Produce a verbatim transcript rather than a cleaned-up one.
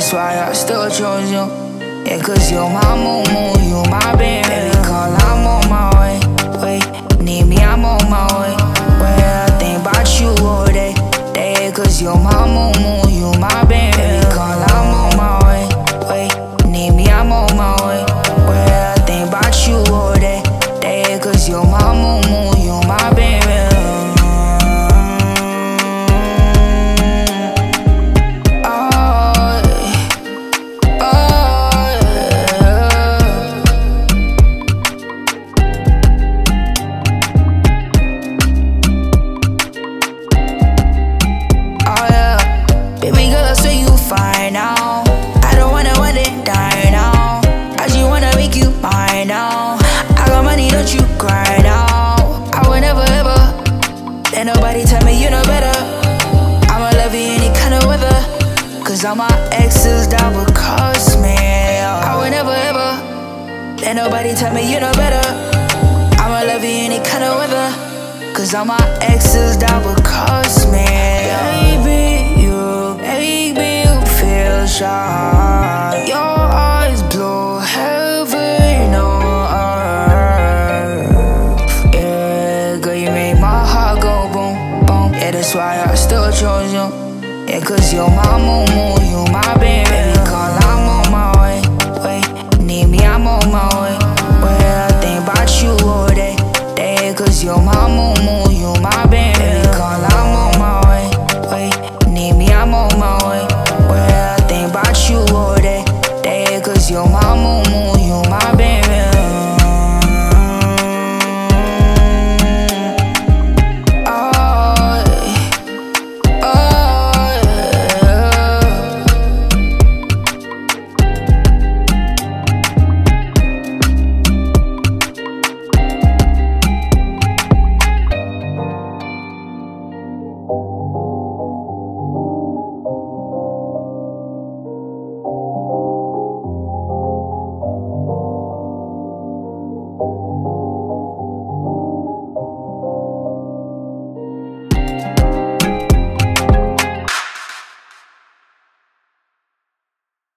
that's why I still chose you. Yeah, cause you're my moo moo, you my baby. Baby, call, I'm on my way. Wait, need me, I'm on my way. Well, I think about you all day, day. Cause you're my moo moo, you my baby. Baby, call, I'm on my way. Wait, need me, I'm on my way. Well, I think about you all day, day. Cause you're my moo moo, you my baby. Fine now, I don't wanna want it die now. I just wanna make you mine now. I got money, don't you cry now. I will never ever let nobody tell me you know better. I'ma love you any kind of weather, cause all my exes down because me. I will never ever let nobody tell me you know better. I'ma love you any kind of weather, cause all my exes down because me. Baby, you, baby, shine. Your eyes blue, heaven on earth. Yeah, girl, you make my heart go boom, boom. Yeah, that's why I still chose you. Yeah, cause you're my moo moo, you my baby.